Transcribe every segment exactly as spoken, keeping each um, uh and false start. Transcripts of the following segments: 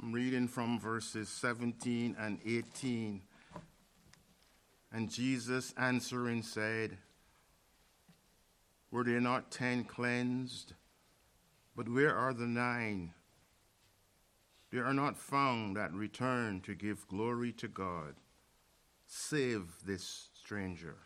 I'm reading from verses seventeen and eighteen. And Jesus answering said, were there not ten cleansed? But where are the nine? They are not found that return to give glory to God, save this stranger.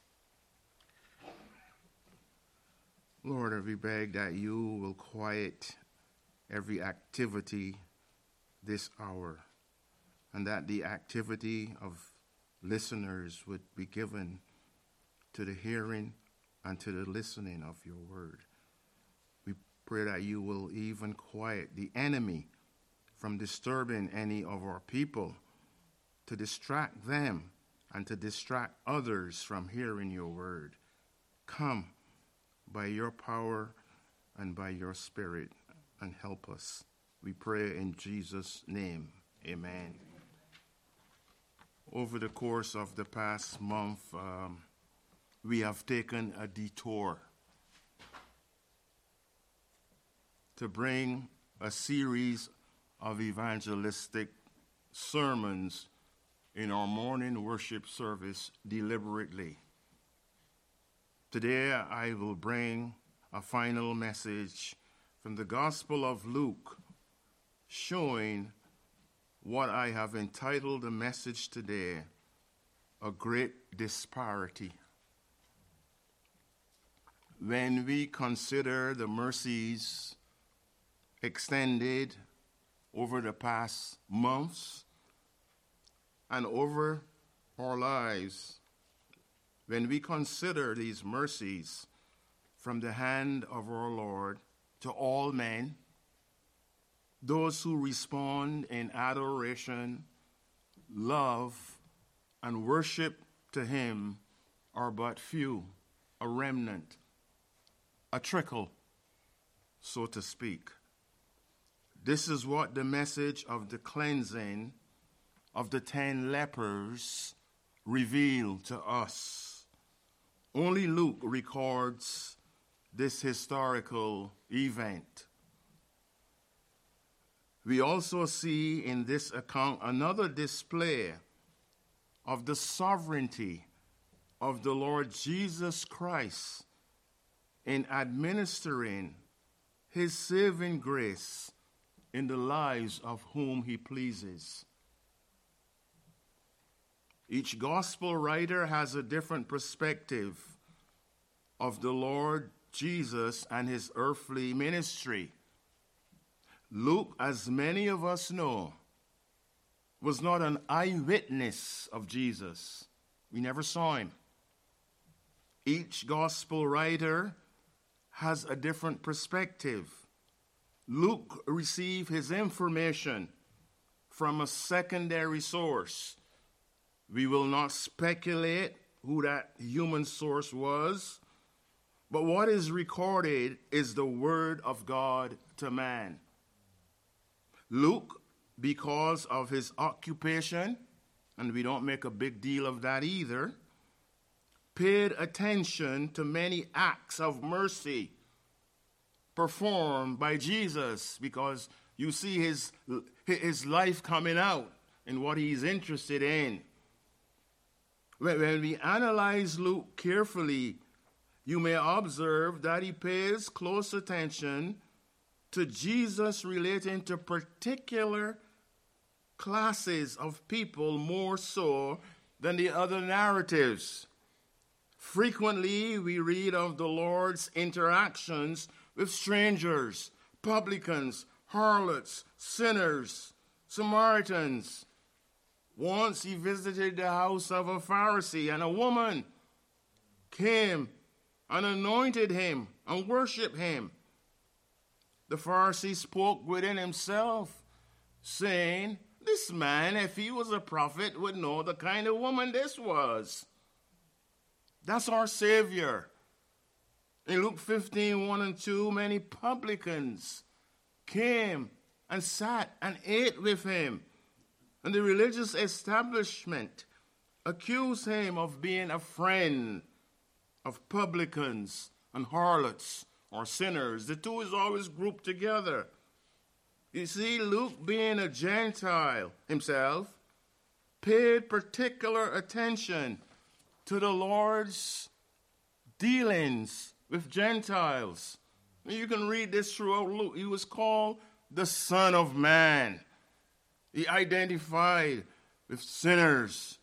Lord, we beg that you will quiet every activity this hour, and that the activity of listeners would be given to the hearing and to the listening of your word. We pray that you will even quiet the enemy from disturbing any of our people, to distract them and to distract others from hearing your word. Come by your power and by your spirit and help us. We pray in Jesus' name. Amen. Over the course of the past month, um, we have taken a detour to bring a series of evangelistic sermons in our morning worship service deliberately. Today I will bring a final message from the Gospel of Luke, showing what I have entitled the message today, A Great Disparity. When we consider the mercies extended over the past months and over our lives, when we consider these mercies from the hand of our Lord to all men, those who respond in adoration, love, and worship to him are but few, a remnant, a trickle, so to speak. This is what the message of the cleansing of the ten lepers revealed to us. Only Luke records this historical event. We also see in this account another display of the sovereignty of the Lord Jesus Christ in administering his saving grace in the lives of whom he pleases. Each gospel writer has a different perspective of the Lord Jesus and his earthly ministry. Luke, as many of us know, was not an eyewitness of Jesus. We never saw him. Each gospel writer has a different perspective. Luke received his information from a secondary source. We will not speculate who that human source was, but what is recorded is the word of God to man. Luke, because of his occupation, and we don't make a big deal of that either, paid attention to many acts of mercy performed by Jesus, because you see his, his life coming out in what he's interested in. When we analyze Luke carefully, you may observe that he pays close attention to Jesus relating to particular classes of people more so than the other narratives. Frequently, we read of the Lord's interactions with strangers, publicans, harlots, sinners, Samaritans. Once he visited the house of a Pharisee, and a woman came and anointed him and worshiped him. The Pharisee spoke within himself, saying, this man, if he was a prophet, would know the kind of woman this was. That's our Savior. In Luke fifteen, one and two, many publicans came and sat and ate with him. And the religious establishment accused him of being a friend of publicans and harlots or sinners. The two is always grouped together. You see, Luke, being a Gentile himself, paid particular attention to the Lord's dealings with Gentiles. You can read this throughout Luke. He was called the Son of Man. He identified with sinners.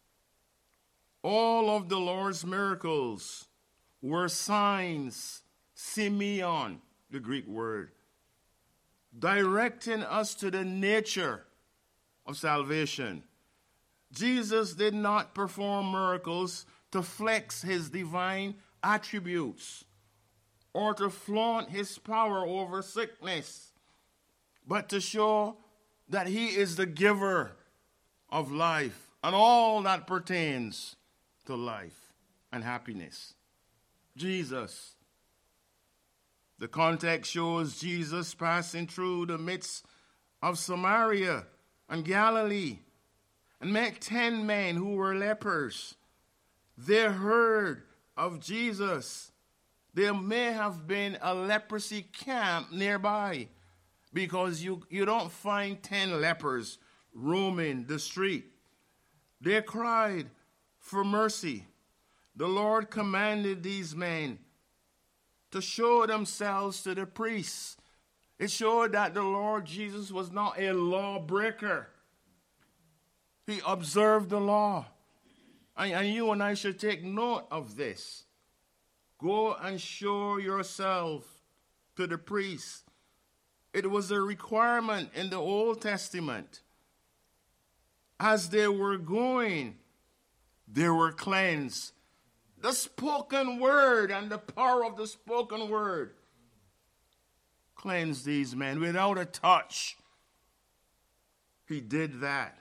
All of the Lord's miracles were signs, semeion, the Greek word, directing us to the nature of salvation. Jesus did not perform miracles to flex his divine attributes or to flaunt his power over sickness, but to show that he is the giver of life and all that pertains to life and happiness. Jesus. The context shows Jesus passing through the midst of Samaria and Galilee and met ten men who were lepers. They heard of Jesus. There may have been a leprosy camp nearby because you, you don't find ten lepers roaming the street. They cried for mercy. The Lord commanded these men to show themselves to the priests. It showed that the Lord Jesus was not a lawbreaker. He observed the law. And, and you and I should take note of this. Go and show yourself to the priests. It was a requirement in the Old Testament. As they were going, they were cleansed. The spoken word and the power of the spoken word cleansed these men without a touch. He did that.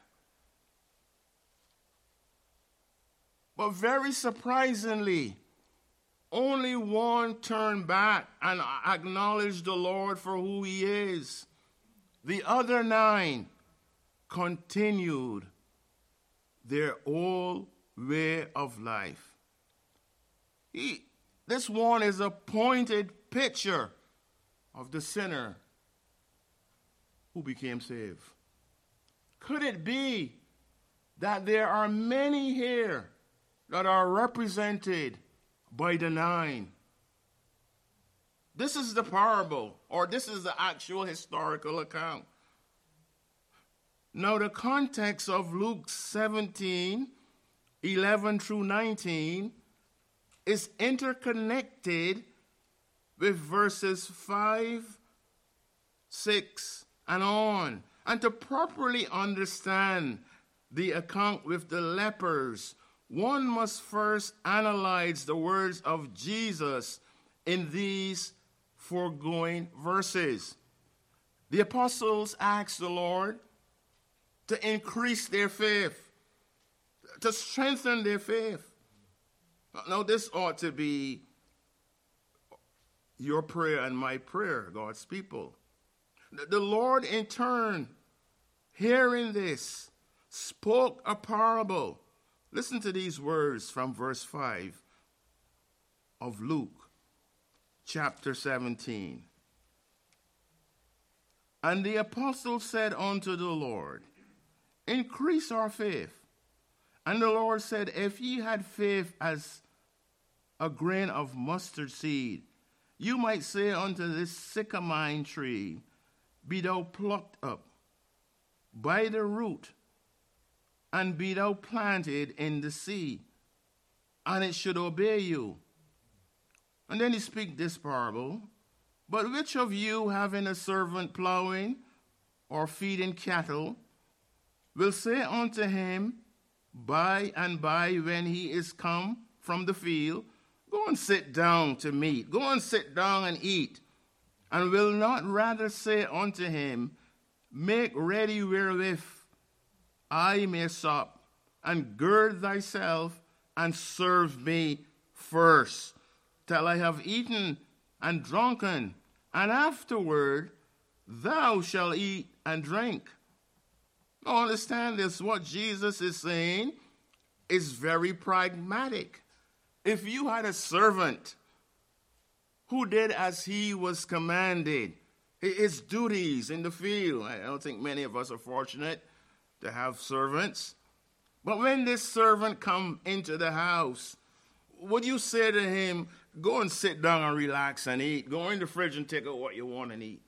But very surprisingly, only one turned back and acknowledged the Lord for who he is. The other nine continued their old way of life. He, this one is a pointed picture of the sinner who became saved. Could it be that there are many here that are represented by the nine? This is the parable, or this is the actual historical account. Now, the context of Luke seventeen, eleven through nineteen is interconnected with verses five, six, and on. And to properly understand the account with the lepers, one must first analyze the words of Jesus in these foregoing verses. The apostles asked the Lord to increase their faith, to strengthen their faith. Now, this ought to be your prayer and my prayer, God's people. The Lord, in turn, hearing this, spoke a parable. Listen to these words from verse five of Luke chapter seventeen. And the apostle said unto the Lord, increase our faith. And the Lord said, if ye had faith as a grain of mustard seed, you might say unto this sycamore tree, be thou plucked up by the root, and be thou planted in the sea, and it should obey you. And then he speak this parable. But which of you, having a servant plowing or feeding cattle, will say unto him, by and by when he is come from the field, go and sit down to meat, go and sit down and eat, and will not rather say unto him, make ready wherewith I may sup, and gird thyself, and serve me first, till I have eaten and drunken, and afterward thou shalt eat and drink. Now understand this, what Jesus is saying is very pragmatic. If you had a servant who did as he was commanded, his duties in the field. I don't think many of us are fortunate to have servants. But when this servant come into the house, would you say to him, go and sit down and relax and eat? Go in the fridge and take out what you want and eat.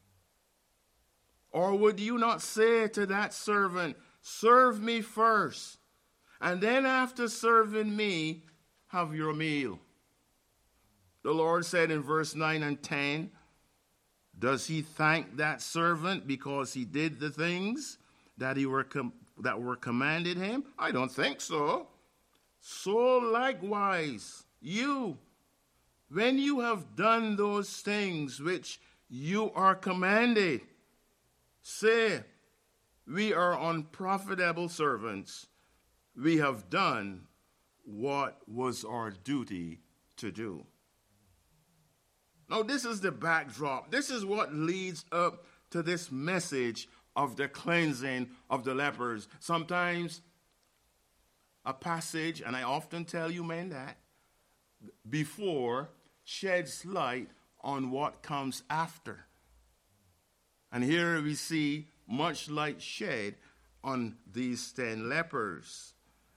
Or would you not say to that servant, serve me first, and then after serving me, have your meal? The Lord said in verse nine and ten, does he thank that servant because he did the things that he were com- that were commanded him? I don't think so. So likewise, you, when you have done those things which you are commanded, say, we are unprofitable servants. We have done what was our duty to do. Now, this is the backdrop. This is what leads up to this message of the cleansing of the lepers. Sometimes a passage, and I often tell you men that, before sheds light on what comes after. And here we see much light shed on these ten lepers.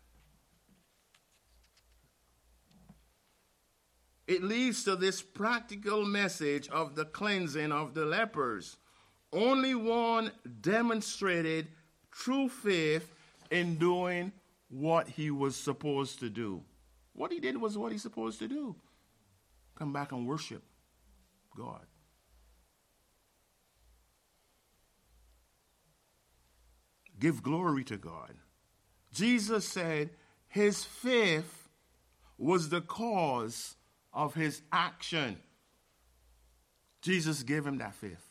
It leads to this practical message of the cleansing of the lepers. Only one demonstrated true faith in doing what he was supposed to do. What he did was what he's supposed to do. Come back and worship God. Give glory to God. Jesus said his faith was the cause of his action. Jesus gave him that faith.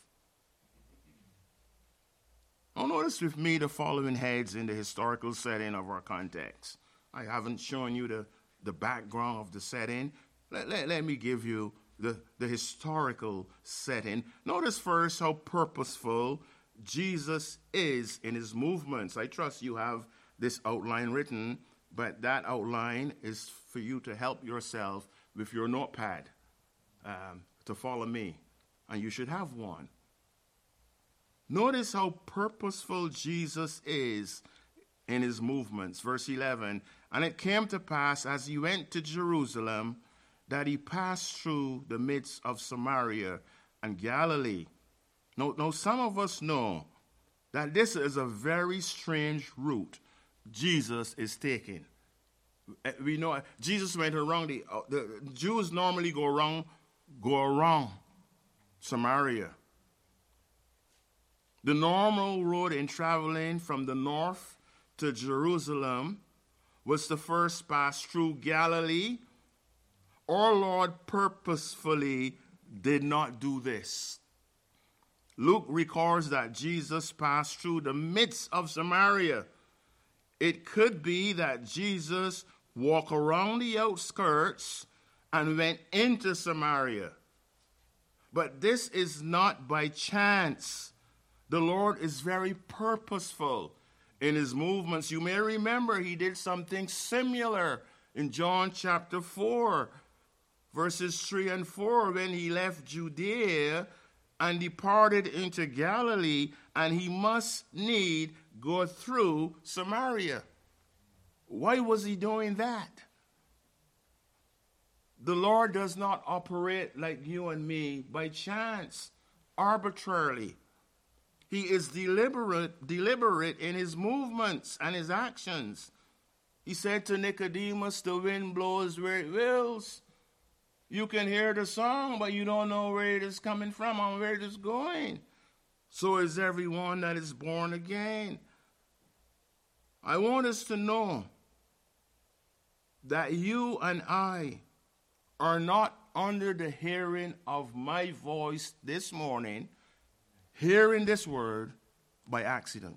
Now notice with me the following heads in the historical setting of our context. I haven't shown you the, the background of the setting. Let, let, let me give you the, the historical setting. Notice first how purposeful Jesus is in his movements. I trust you have this outline written, but that outline is for you to help yourself with your notepad um, to follow me, and you should have one. Notice how purposeful Jesus is in his movements. Verse eleven, and it came to pass as he went to Jerusalem that he passed through the midst of Samaria and Galilee. Now, now some of us know that this is a very strange route Jesus is taking. We know Jesus went around, the, uh, the Jews normally go around, go around Samaria. The normal road in traveling from the north to Jerusalem was to first pass through Galilee. Our Lord purposefully did not do this. Luke records that Jesus passed through the midst of Samaria. It could be that Jesus walked around the outskirts and went into Samaria. But this is not by chance. The Lord is very purposeful in his movements. You may remember he did something similar in John chapter four, verses three and four, when he left Judea and departed into Galilee, and he must need go through Samaria. Why was he doing that? The Lord does not operate like you and me by chance, arbitrarily. He is deliberate, deliberate in his movements and his actions. He said to Nicodemus, the wind blows where it wills. You can hear the song, but you don't know where it is coming from and where it is going. So is everyone that is born again. I want us to know that you and I are not under the hearing of my voice this morning, hearing this word by accident.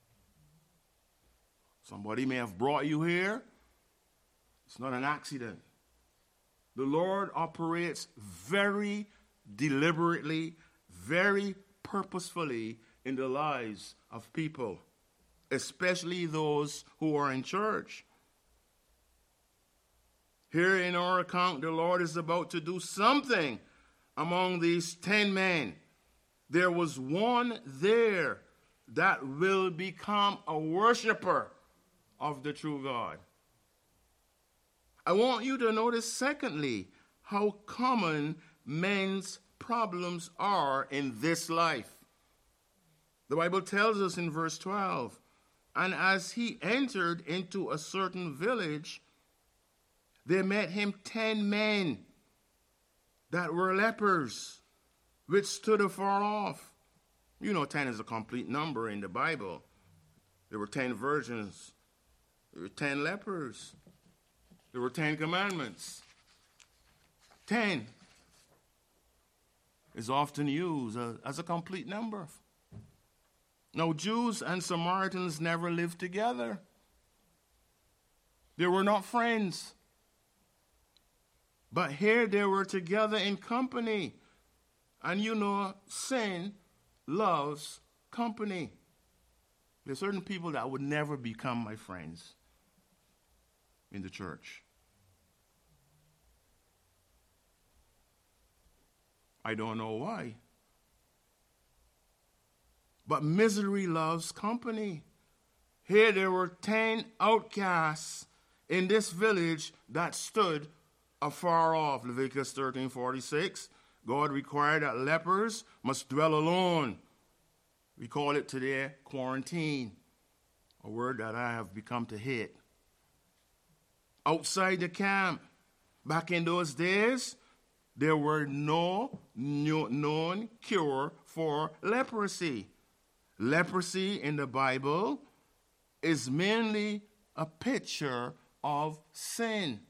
Somebody may have brought you here. It's not an accident. The Lord operates very deliberately, very purposefully in the lives of people, especially those who are in church. Here in our account, the Lord is about to do something among these ten men. there was one there that will become a worshiper of the true God. I want you to notice, secondly, how common men's problems are in this life. The Bible tells us in verse twelve, and as he entered into a certain village, there met him ten men that were lepers, which stood afar off. You know, ten is a complete number in the Bible. There were ten virgins. There were ten lepers. There were ten commandments. Ten is often used as a complete number. Now, Jews and Samaritans never lived together. They were not friends. But here they were together in company. And you know, sin loves company. There's certain people that would never become my friends in the church. I don't know why. But misery loves company. Here there were ten outcasts in this village that stood afar off. Leviticus thirteen forty-six. God required that lepers must dwell alone. We call it today quarantine, a word that I have become to hate. Outside the camp, back in those days, there were no known cure for leprosy. Leprosy in the Bible is mainly a picture of sin.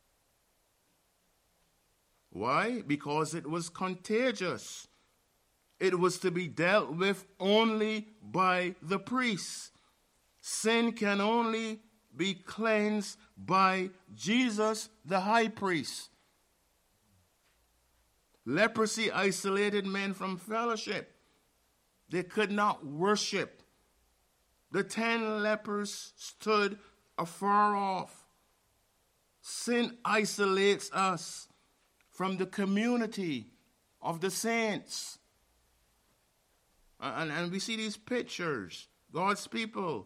Why? Because it was contagious. It was to be dealt with only by the priests. Sin can only be cleansed by Jesus, the high priest. Leprosy isolated men from fellowship. They could not worship. The ten lepers stood afar off. Sin isolates us from the community of the saints. And, and we see these pictures, God's people.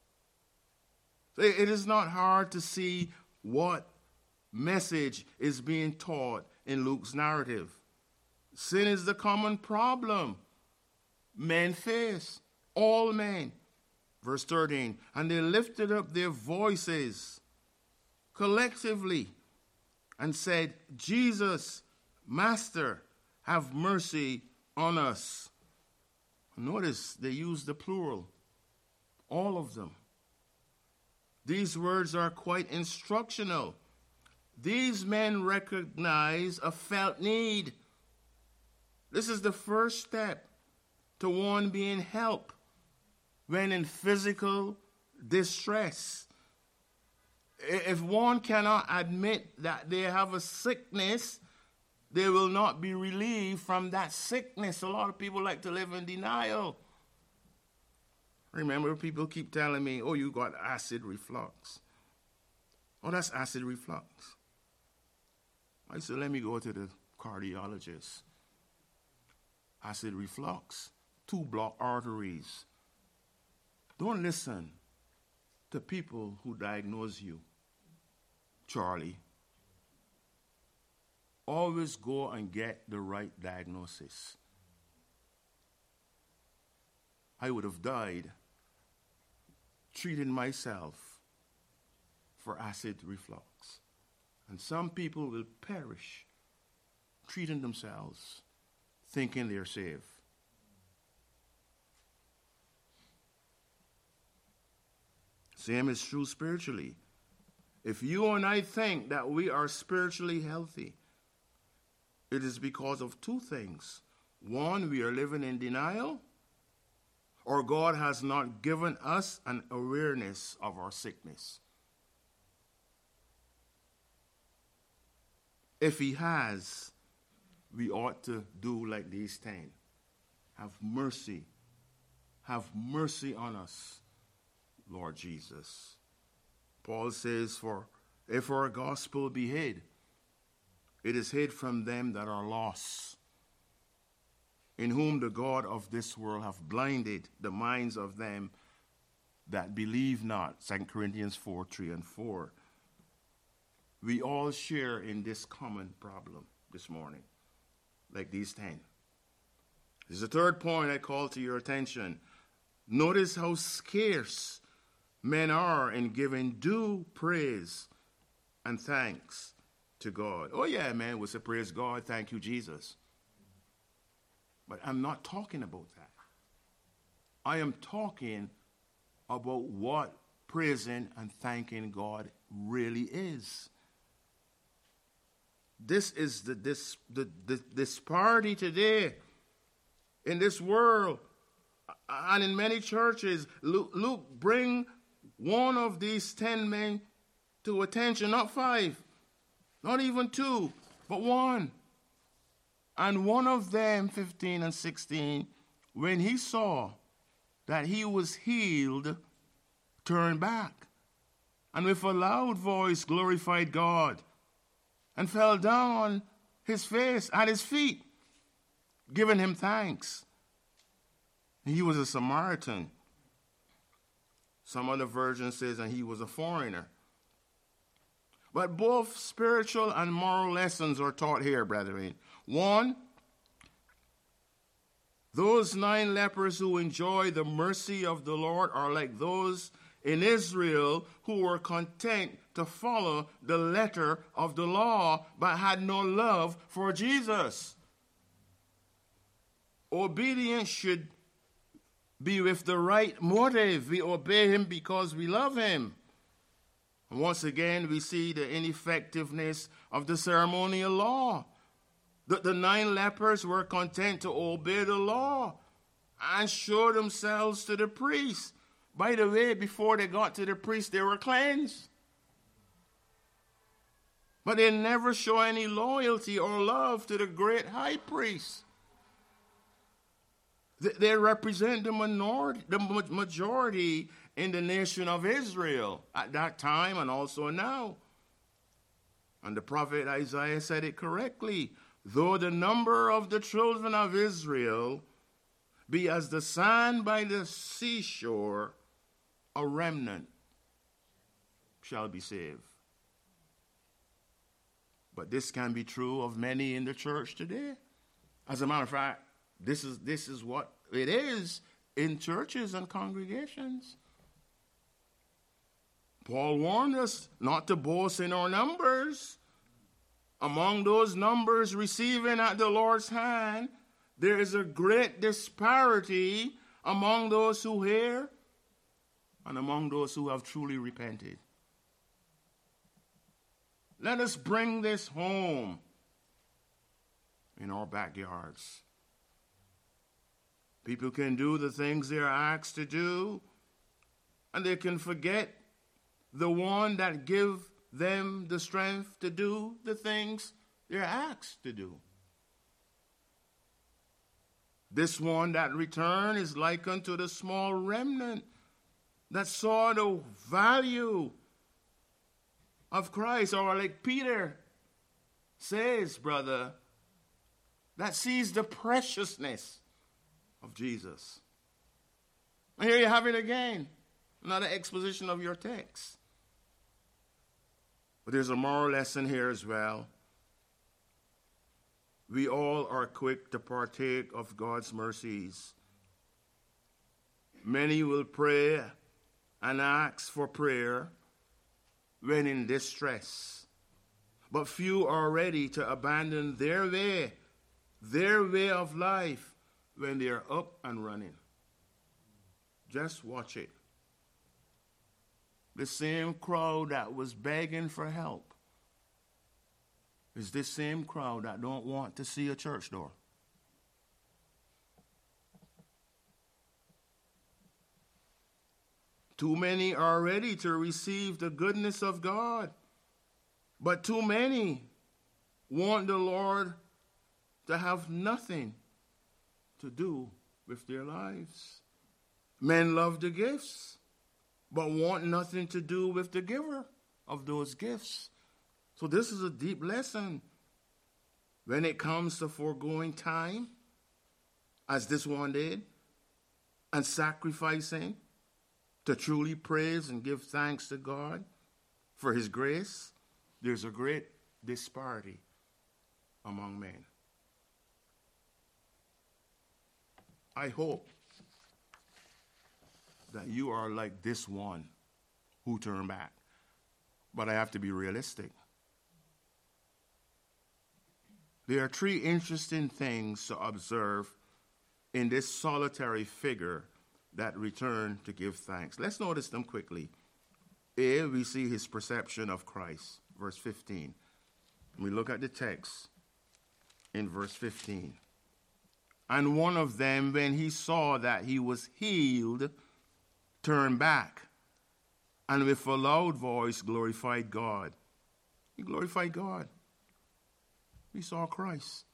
It is not hard to see what message is being taught in Luke's narrative. Sin is the common problem men face, all men. Verse thirteen, and they lifted up their voices collectively and said, Jesus, Master, have mercy on us. Notice they use the plural, all of them. These words are quite instructional. These men recognize a felt need. This is the first step to one being helped when in physical distress. If one cannot admit that they have a sickness, they will not be relieved from that sickness. A lot of people like to live in denial. Remember, people keep telling me, oh, you got acid reflux. Oh, that's acid reflux. I said, let me go to the cardiologist. Acid reflux, two blocked arteries. Don't listen to people who diagnose you, Charlie. Always go and get the right diagnosis. I would have died treating myself for acid reflux. And some people will perish treating themselves, thinking they're safe. Same is true spiritually. If you and I think that we are spiritually healthy, it is because of two things. One, we are living in denial, or God has not given us an awareness of our sickness. If he has, we ought to do like these ten. Have mercy. Have mercy on us, Lord Jesus. Paul says, for if our gospel be hid, it is hid from them that are lost. in whom the God of this world hath blinded the minds of them that believe not. Second Corinthians four, three and four. We all share in this common problem this morning, like these ten. This is the third point I call to your attention. Notice how scarce men are in giving due praise and thanks to God. Oh yeah, man, we say praise God, thank you, Jesus. But I'm not talking about that. I am talking about what praising and thanking God really is. This is the this the, the disparity today in this world and in many churches. Luke, Luke bring one of these ten men to attention, not five, not even two, but one. And one of them, fifteen and sixteen, when he saw that he was healed, turned back, and with a loud voice glorified God, and fell down on his face at his feet, giving him thanks. He was a Samaritan. Some other version says that he was a foreigner. But both spiritual and moral lessons are taught here, brethren. One, those nine lepers who enjoy the mercy of the Lord are like those in Israel who were content to follow the letter of the law but had no love for Jesus. Obedience should be with the right motive. We obey him because we love him. And once again, we see the ineffectiveness of the ceremonial law. The, the nine lepers were content to obey the law and show themselves to the priest. By the way, before they got to the priest, they were cleansed. But they never show any loyalty or love to the great high priest. They, they represent the minority, the majority in the nation of Israel at that time and also now. And the prophet Isaiah said it correctly. Though the number of the children of Israel be as the sand by the seashore, a remnant shall be saved. But this can be true of many in the church today. As a matter of fact, this is this is what it is in churches and congregations. Paul warned us not to boast in our numbers. Among those numbers receiving at the Lord's hand, there is a great disparity among those who hear and among those who have truly repented. Let us bring this home in our backyards. People can do the things they are asked to do, and they can forget the one that gives them the strength to do the things they're asked to do. This one that returned is likened to the small remnant that saw the value of Christ, or like Peter says, brother, that sees the preciousness of Jesus. And here you have it again, another exposition of your text. But there's a moral lesson here as well. We all are quick to partake of God's mercies. Many will pray and ask for prayer when in distress, but few are ready to abandon their way, their way of life when they are up and running. Just watch it. The same crowd that was begging for help is this same crowd that don't want to see a church door. Too many are ready to receive the goodness of God, but too many want the Lord to have nothing to do with their lives. Men love the gifts, but want nothing to do with the giver of those gifts. So this is a deep lesson when it comes to foregoing time as this one did, and sacrificing to truly praise and give thanks to God for his grace, there's a great disparity among men. I hope that you are like this one who turned back. But I have to be realistic. There are three interesting things to observe in this solitary figure that returned to give thanks. Let's notice them quickly. A, we see his perception of Christ, verse fifteen. We look at the text in verse fifteen. And one of them, when he saw that he was healed, turned back, and with a loud voice glorified God. He glorified God. He saw Christ.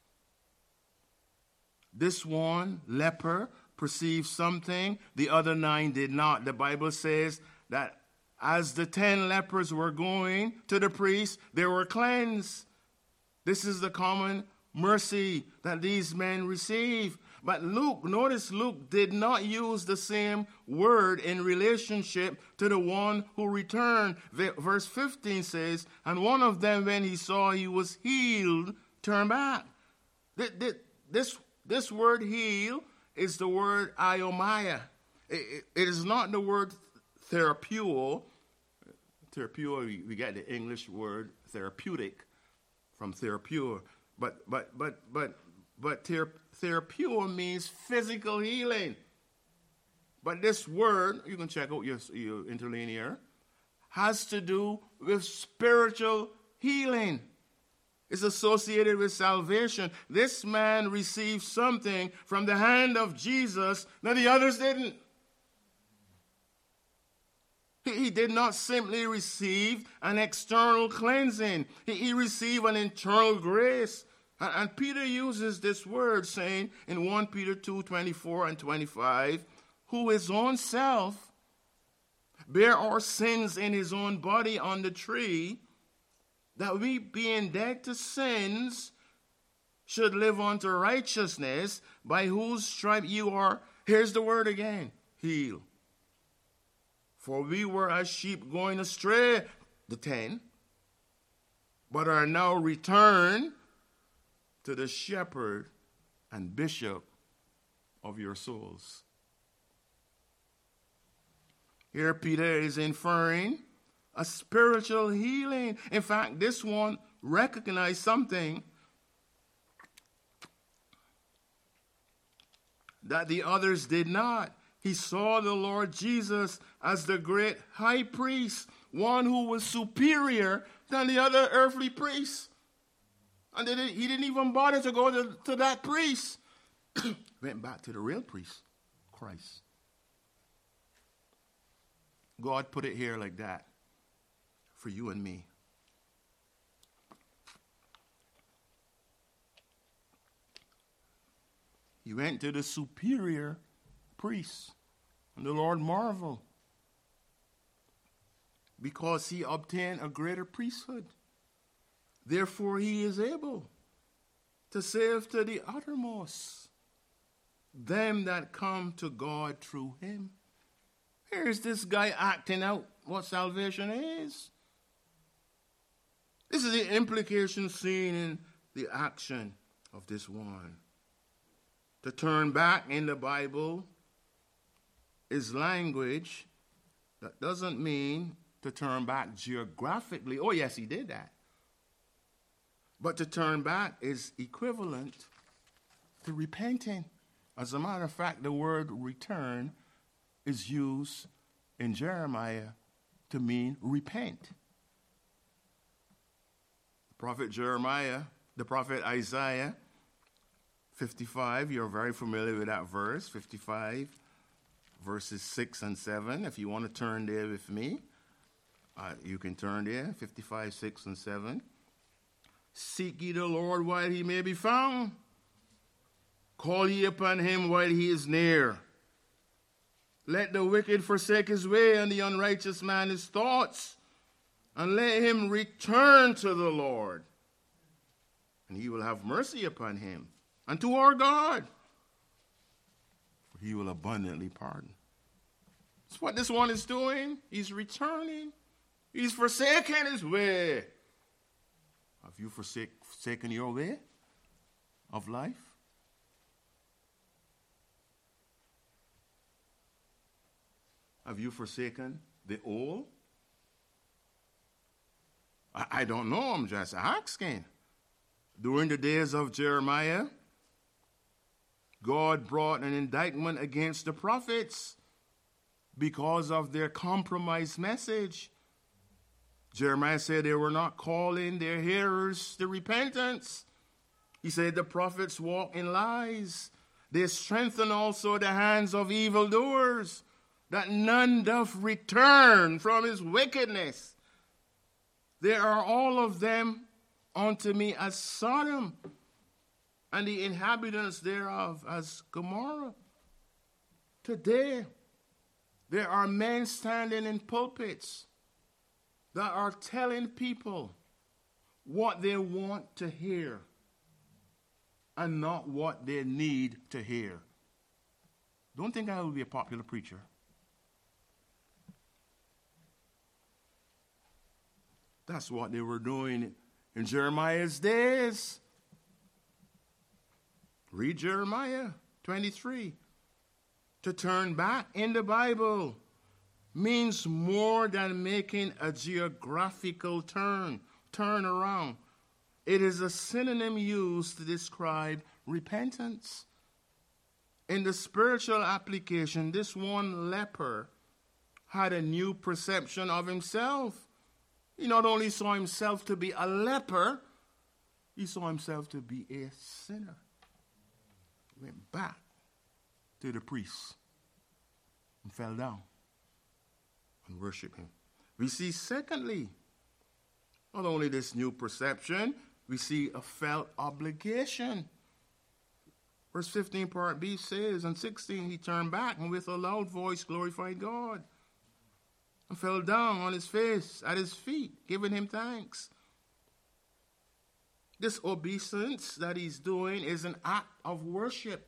This one, leper, perceived something the other nine did not. The Bible says that as the ten lepers were going to the priest, they were cleansed. This is the common mercy that these men receive. But Luke, notice Luke did not use the same word in relationship to the one who returned. Verse fifteen says, and one of them, when he saw he was healed, turned back. This, this word heal is the word iomia. It, it is not the word therapeuo. Therapeuo, we get the English word therapeutic from therapeuo. But, but, but, but, but ther- therapeuo means physical healing. But this word, you can check out your, your interlinear, has to do with spiritual healing. It's associated with salvation. This man received something from the hand of Jesus that the others didn't. He, he did not simply receive an external cleansing. He, he received an internal grace. And, and Peter uses this word saying in First Peter two, twenty-four and twenty-five, who his own self bare our sins in his own body on the tree, that we, being dead to sins, should live unto righteousness, by whose stripe you are, here's the word again, healed. For we were as sheep going astray, the ten, but are now returned to the shepherd and bishop of your souls. Here Peter is inferring a spiritual healing. In fact, this one recognized something that the others did not. He saw the Lord Jesus as the great high priest, one who was superior than the other earthly priests. And they didn't, he didn't even bother to go to, to that priest. Went back to the real priest, Christ. God put it here like that for you and me. He went to the superior priest, and the Lord marveled because he obtained a greater priesthood. Therefore, he is able to save to the uttermost them that come to God through him. Here's this guy acting out what salvation is. This is the implication seen in the action of this one. To turn back in the Bible is language that doesn't mean to turn back geographically. Oh, yes, he did that. But to turn back is equivalent to repenting. As a matter of fact, the word return is used in Jeremiah to mean repent. The prophet Jeremiah, the prophet Isaiah, fifty-five, you're very familiar with that verse, fifty-five, verses six and seven. If you want to turn there with me, uh, you can turn there, fifty-five, six and seven. Seek ye the Lord while he may be found. Call ye upon him while he is near. Let the wicked forsake his way, and the unrighteous man his thoughts, and let him return to the Lord, and he will have mercy upon him, and to our God, he will abundantly pardon. That's what this one is doing. He's returning. He's forsaken his way. Have you forsake, forsaken your way of life? Have you forsaken the old? I, I don't know. I'm just asking. During the days of Jeremiah, God brought an indictment against the prophets because of their compromised message. Jeremiah said they were not calling their hearers to repentance. He said the prophets walk in lies. They strengthen also the hands of evildoers, that none doth return from his wickedness. They are all of them unto me as Sodom, and the inhabitants thereof as Gomorrah. Today, there are men standing in pulpits that are telling people what they want to hear and not what they need to hear. Don't think I will be a popular preacher. That's what they were doing in Jeremiah's days. Read Jeremiah twenty-three. To turn back in the Bible means more than making a geographical turn, turn around. It is a synonym used to describe repentance. In the spiritual application, this one leper had a new perception of himself. He not only saw himself to be a leper, he saw himself to be a sinner. He went back to the priest and fell down and worshiped him. We see, secondly, not only this new perception, we see a felt obligation. Verse fifteen, part B says, and sixteen, he turned back and with a loud voice glorified God and fell down on his face at his feet, giving him thanks. This obeisance that he's doing is an act of worship.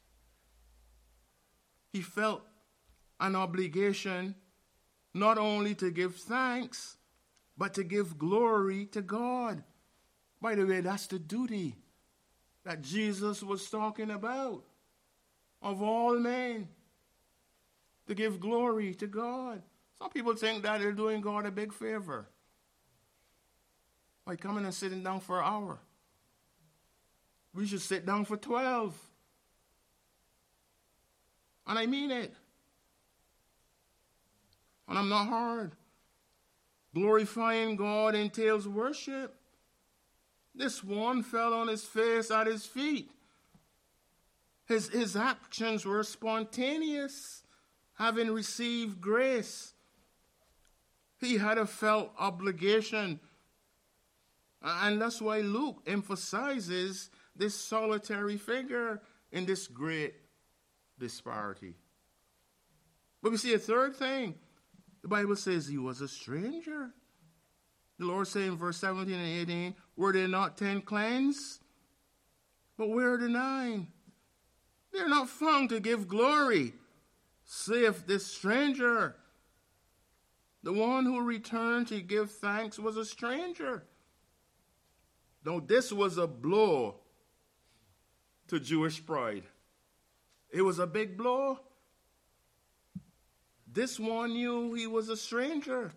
He felt an obligation not only to give thanks, but to give glory to God. By the way, that's the duty that Jesus was talking about, of all men, to give glory to God. Some people think that they're doing God a big favor by coming and sitting down for an hour. We should sit down for twelve. And I mean it. And I'm not hard. Glorifying God entails worship. This one fell on his face at his feet. His, his actions were spontaneous, having received grace. He had a felt obligation. And that's why Luke emphasizes this solitary figure in this great disparity. But we see a third thing. The Bible says he was a stranger. The Lord said in verse seventeen and eighteen, were there not ten cleansed? But where are the nine? They're not found to give glory, save this stranger. The one who returned to give thanks was a stranger. Now, this was a blow to Jewish pride. It was a big blow. This one knew he was a stranger.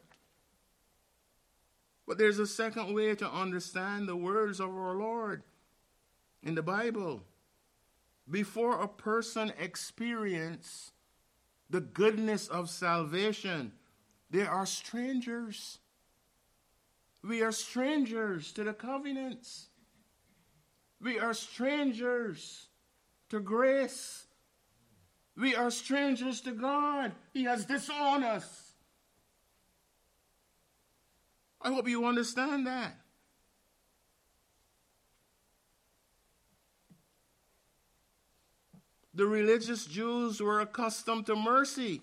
But there's a second way to understand the words of our Lord in the Bible. Before a person experiences the goodness of salvation, they are strangers. We are strangers to the covenants. We are strangers to grace. We are strangers to God. He has disowned us. I hope you understand that. The religious Jews were accustomed to mercy.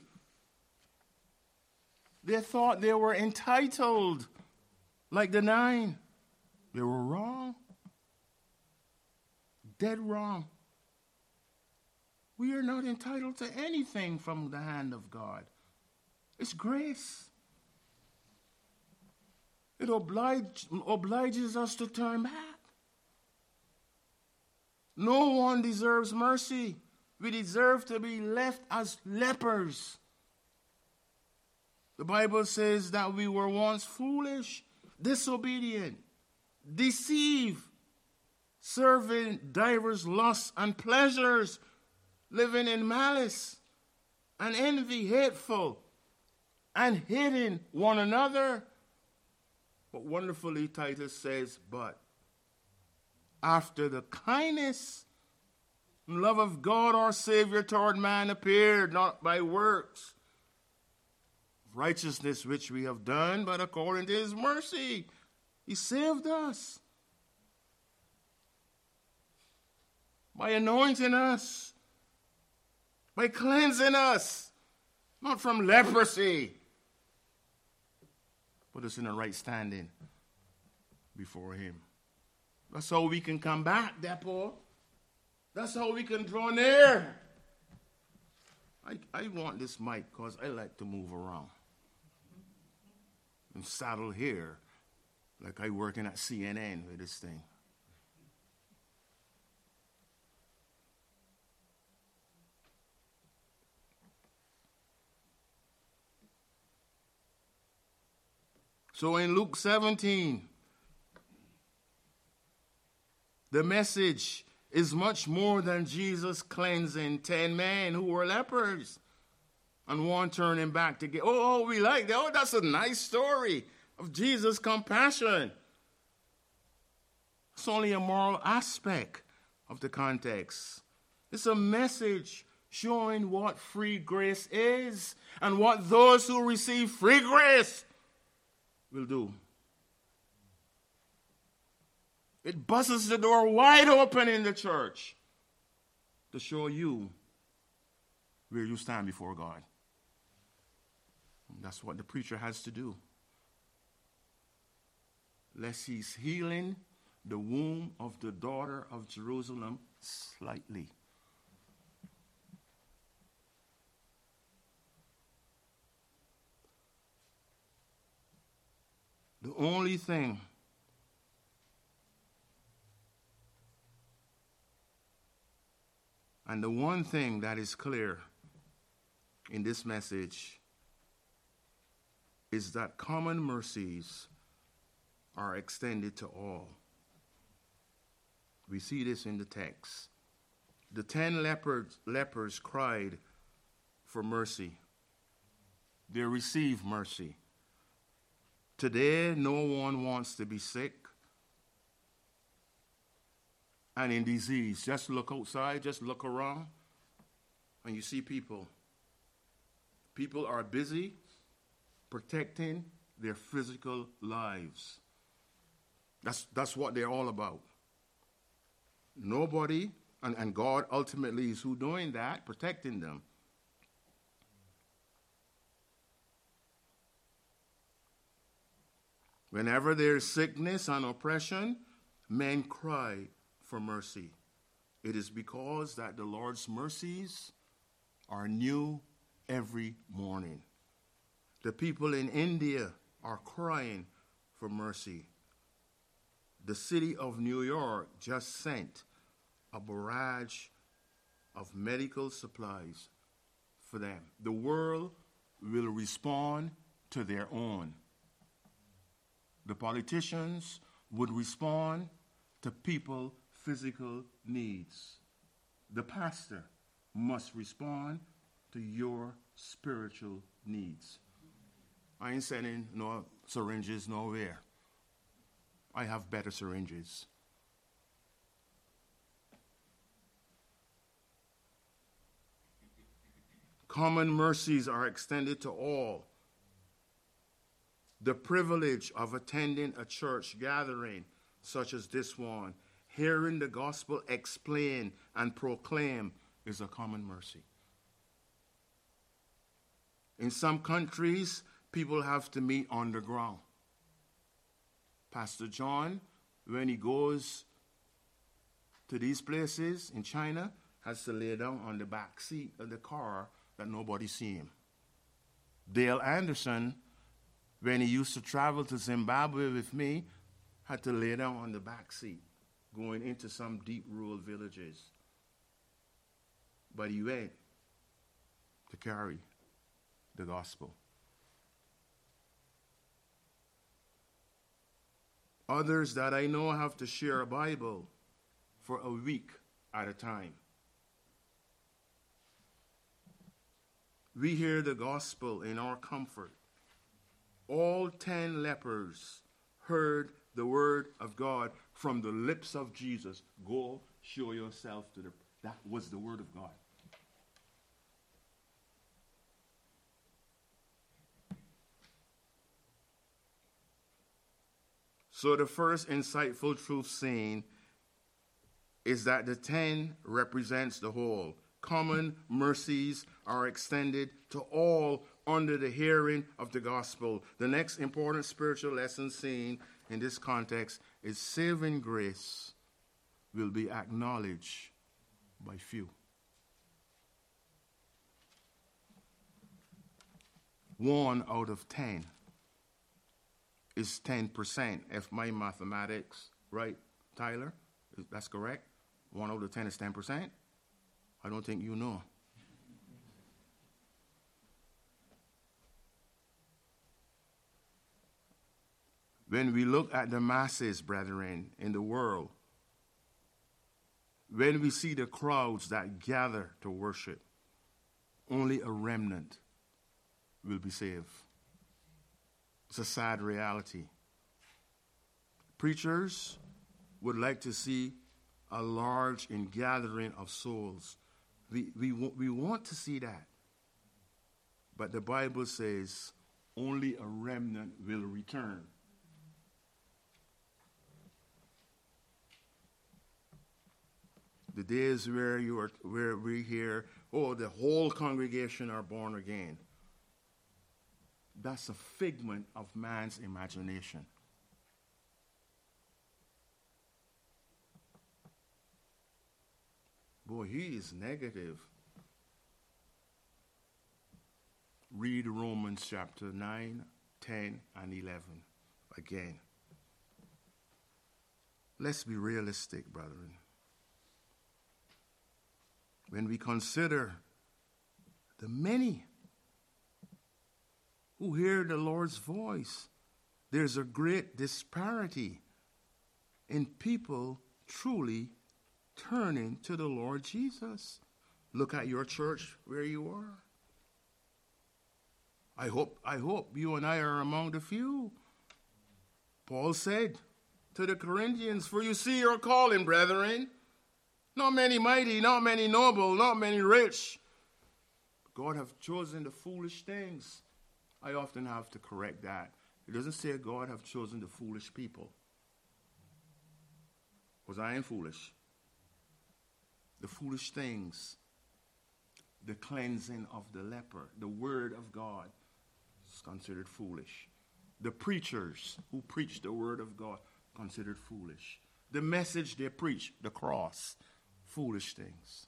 They thought they were entitled, like the nine. They were wrong. Dead wrong. We are not entitled to anything from the hand of God. It's grace. It oblige, obliges us to turn back. No one deserves mercy. We deserve to be left as lepers. The Bible says that we were once foolish, disobedient, deceived, serving divers lusts and pleasures, living in malice and envy, hateful, and hating one another. But wonderfully, Titus says, but after the kindness and love of God our Savior toward man appeared, not by works, righteousness which we have done, but according to his mercy, he saved us by anointing us, by cleansing us, not from leprosy, put us in a right standing before him. That's how we can come back, Depo. That's how we can draw near. I, I want this mic because I like to move around and saddle here like I working at C N N with this thing. So in Luke seventeen, the message is much more than Jesus cleansing ten men who were lepers and one turning back to get, oh, oh, we like that. Oh, that's a nice story of Jesus' compassion. It's only a moral aspect of the context. It's a message showing what free grace is and what those who receive free grace will do. It busts the door wide open in the church to show you where you stand before God. And that's what the preacher has to do. Lest he's healing the womb of the daughter of Jerusalem slightly. The only thing and the one thing that is clear in this message is that common mercies are extended to all. We see this in the text. The ten lepers, lepers cried for mercy. They received mercy. Today, no one wants to be sick and in disease. Just look outside, just look around, and you see people. People are busy protecting their physical lives. That's, that's what they're all about. Nobody, and, and God ultimately is who doing that, protecting them. Whenever there is sickness and oppression, men cry for mercy. It is because that the Lord's mercies are new every morning. The people in India are crying for mercy. The city of New York just sent a barrage of medical supplies for them. The world will respond to their own. The politicians would respond to people's physical needs. The pastor must respond to your spiritual needs. I ain't sending no syringes nowhere. I have better syringes. Common mercies are extended to all. The privilege of attending a church gathering such as this one, hearing the gospel explained and proclaimed, is a common mercy. In some countries, people have to meet underground. Pastor John, when he goes to these places in China, has to lay down on the back seat of the car that nobody see him. Dale Anderson, when he used to travel to Zimbabwe with me, had to lay down on the back seat, going into some deep rural villages. But he went to carry the gospel. Others that I know have to share a Bible for a week at a time. We hear the gospel in our comfort. All ten lepers heard the word of God from the lips of Jesus. Go show yourself to the... That was the word of God. So the first insightful truth seen is that the ten represents the whole. Common mercies are extended to all under the hearing of the gospel. The next important spiritual lesson seen in this context is saving grace will be acknowledged by few. One out of ten is ten percent. If my mathematics, right, Tyler? That's correct? One out of ten is ten percent? I don't think you know. When we look at the masses, brethren, in the world, when we see the crowds that gather to worship, only a remnant will be saved. It's a sad reality. Preachers would like to see a large ingathering of souls. We, we, we want to see that. But the Bible says only a remnant will return. The days where you are, where we hear, oh, the whole congregation are born again. That's a figment of man's imagination. Boy, he is negative. Read Romans chapter nine, ten, and eleven again. Let's be realistic, brethren. When we consider the many who hear the Lord's voice, there's a great disparity in people truly turning to the Lord Jesus. Look at your church where you are. I hope, I hope you and I are among the few. Paul said to the Corinthians, for you see your calling, brethren. Not many mighty, not many noble, not many rich. God have chosen the foolish things. I often have to correct that. It doesn't say God have chosen the foolish people. Because I ain't foolish. The foolish things, the cleansing of the leper, the word of God is considered foolish. The preachers who preach the word of God, considered foolish. The message they preach, the cross, foolish things.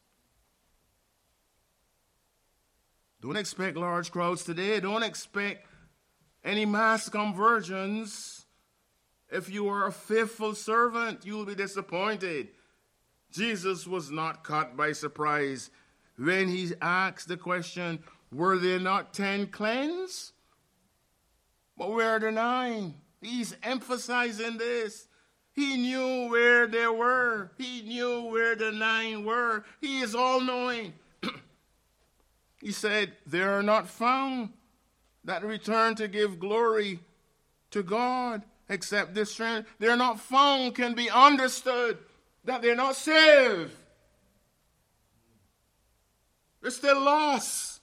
Don't expect large crowds today. Don't expect any mass conversions. If you are a faithful servant, you will be disappointed. Jesus was not caught by surprise when he asked the question, were there not ten cleansed? But where are the nine? He's emphasizing this. He knew where they were. He knew where the nine were. He is all-knowing. He said, they are not found that return to give glory to God except this strength. They're not found can be understood that they're not saved. They're still lost.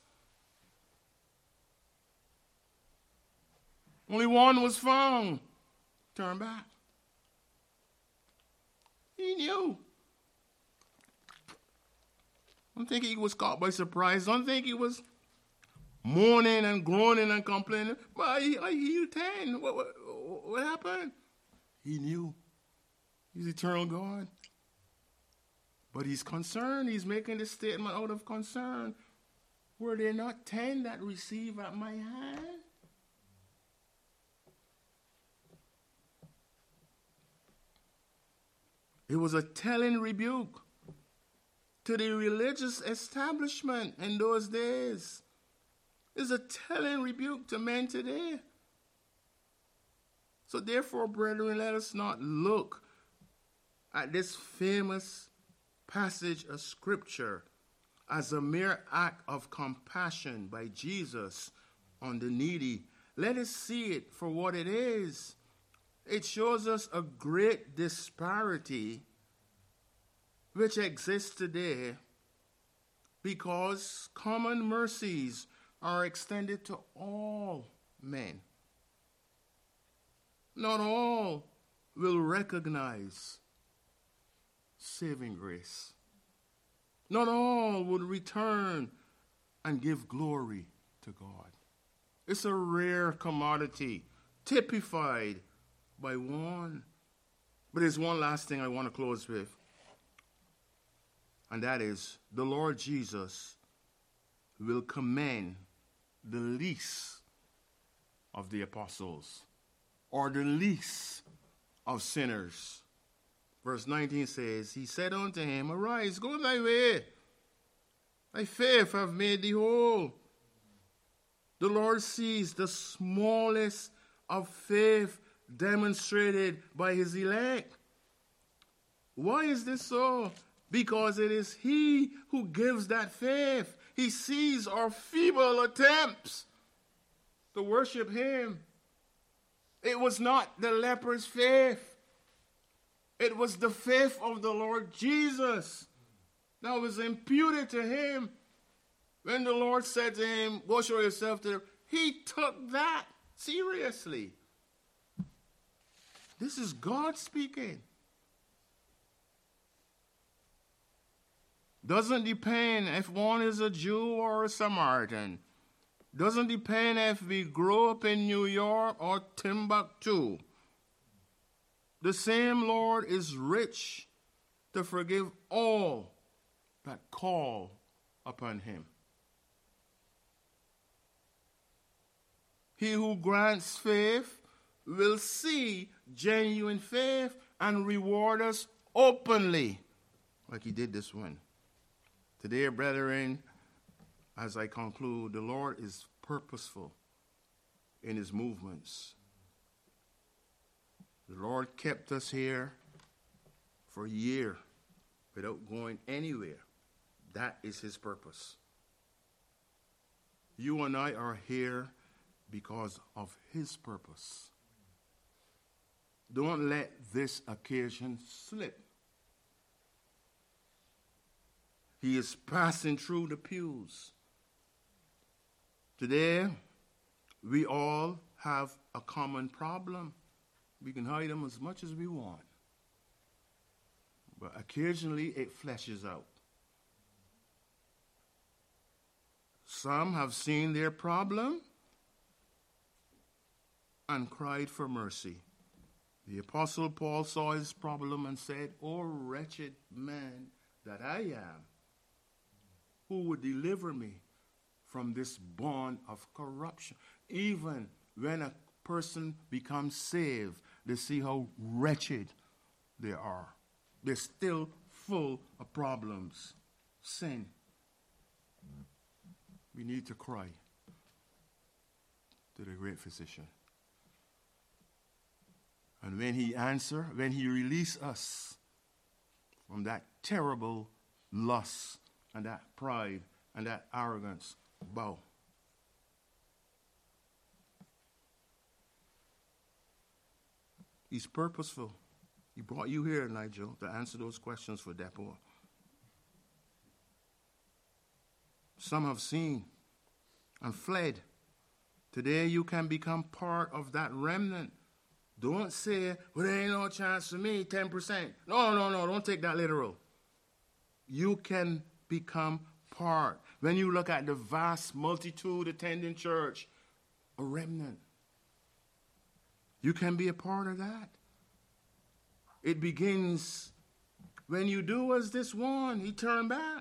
Only one was found. Turn back. He knew. Don't think he was caught by surprise. Don't think he was mourning and groaning and complaining. But I, I healed ten. What, what, what happened? He knew. He's eternal God. But he's concerned. He's making this statement out of concern. Were there not ten that receive at my hand? It was a telling rebuke to the religious establishment in those days. It's a telling rebuke to men today. So therefore, brethren, let us not look at this famous passage of Scripture as a mere act of compassion by Jesus on the needy. Let us see it for what it is. It shows us a great disparity which exists today because common mercies are extended to all men. Not all will recognize saving grace. Not all would return and give glory to God. It's a rare commodity, typified by one. But there's one last thing I want to close with, and that is the Lord Jesus will commend the least of the apostles, or the least of sinners. Verse nineteen says, he said unto him, arise, go thy way. Thy faith hath made thee whole. The Lord sees the smallest of faith demonstrated by his elect. Why is this so? Because it is he who gives that faith. He sees our feeble attempts to worship him. It was not the leper's faith. It was the faith of the Lord Jesus that was imputed to him. When the Lord said to him, go show yourself to them, he took that seriously. This is God speaking. Doesn't depend if one is a Jew or a Samaritan. Doesn't depend if we grow up in New York or Timbuktu. The same Lord is rich to forgive all that call upon him. He who grants faith will see genuine faith and reward us openly, like he did this one. Today, brethren, as I conclude, the Lord is purposeful in his movements. The Lord kept us here for a year without going anywhere. That is his purpose. You and I are here because of his purpose. Don't let this occasion slip. He is passing through the pews. Today, we all have a common problem. We can hide them as much as we want. But occasionally it fleshes out. Some have seen their problem and cried for mercy. The Apostle Paul saw his problem and said, O wretched man that I am, who would deliver me from this bond of corruption? Even when a person becomes saved, they see how wretched they are. They're still full of problems. Sin. We need to cry to the great physician. And when he answers, when he releases us from that terrible lust and that pride and that arrogance, bow. He's purposeful. He brought you here, Nigel, to answer those questions for Deborah. Some have seen and fled. Today you can become part of that remnant. Don't say, well, there ain't no chance for me, ten percent. No, no, no, don't take that literal. You can become part. When you look at the vast multitude attending church, a remnant, you can be a part of that. It begins when you do as this one, he turned back.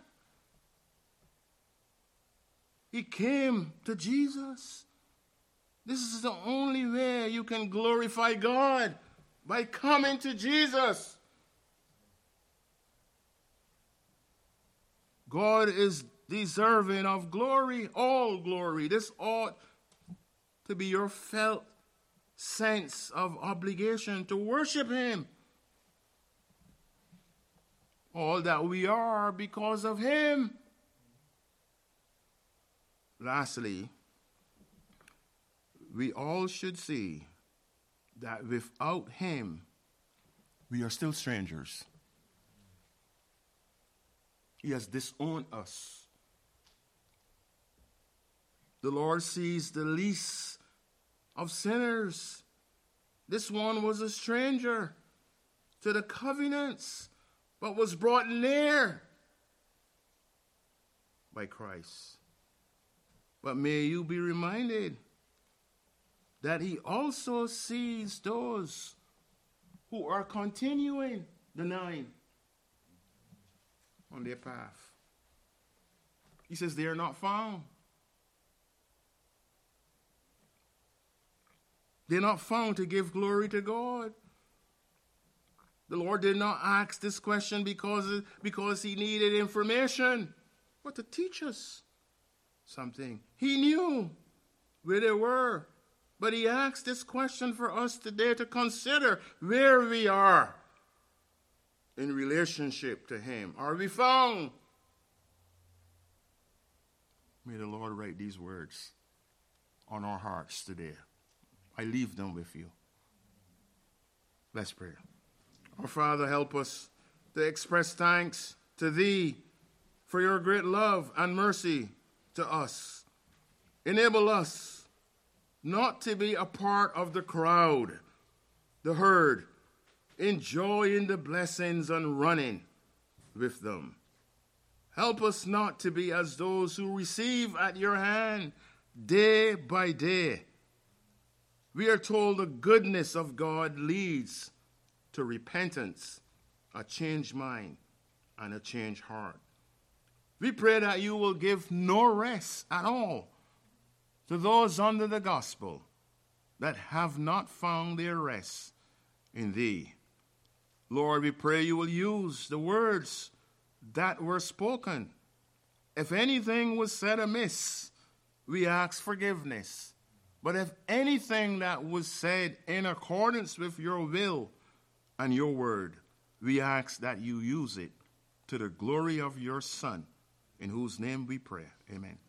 He came to Jesus. This is the only way you can glorify God, by coming to Jesus. God is deserving of glory, all glory. This ought to be your felt sense of obligation to worship him. All that we are because of him. Lastly, we all should see that without him, we are still strangers. He has disowned us. The Lord sees the least of sinners. This one was a stranger to the covenants, but was brought near by Christ. But may you be reminded that he also sees those who are continuing the nine on their path. He says they are not found. They're not found to give glory to God. The Lord did not ask this question because, because he needed information, but to teach us something. He knew where they were, but he asked this question for us today to consider where we are in relationship to him. Are we found? May the Lord write these words on our hearts today. I leave them with you. Let's pray. Our Father, help us to express thanks to thee for your great love and mercy to us. Enable us not to be a part of the crowd, the herd, enjoying the blessings and running with them. Help us not to be as those who receive at your hand day by day. We are told the goodness of God leads to repentance, a changed mind, and a changed heart. We pray that you will give no rest at all to those under the gospel that have not found their rest in thee. Lord, we pray you will use the words that were spoken. If anything was said amiss, we ask forgiveness. But if anything that was said in accordance with your will and your word, we ask that you use it to the glory of your Son, in whose name we pray. Amen.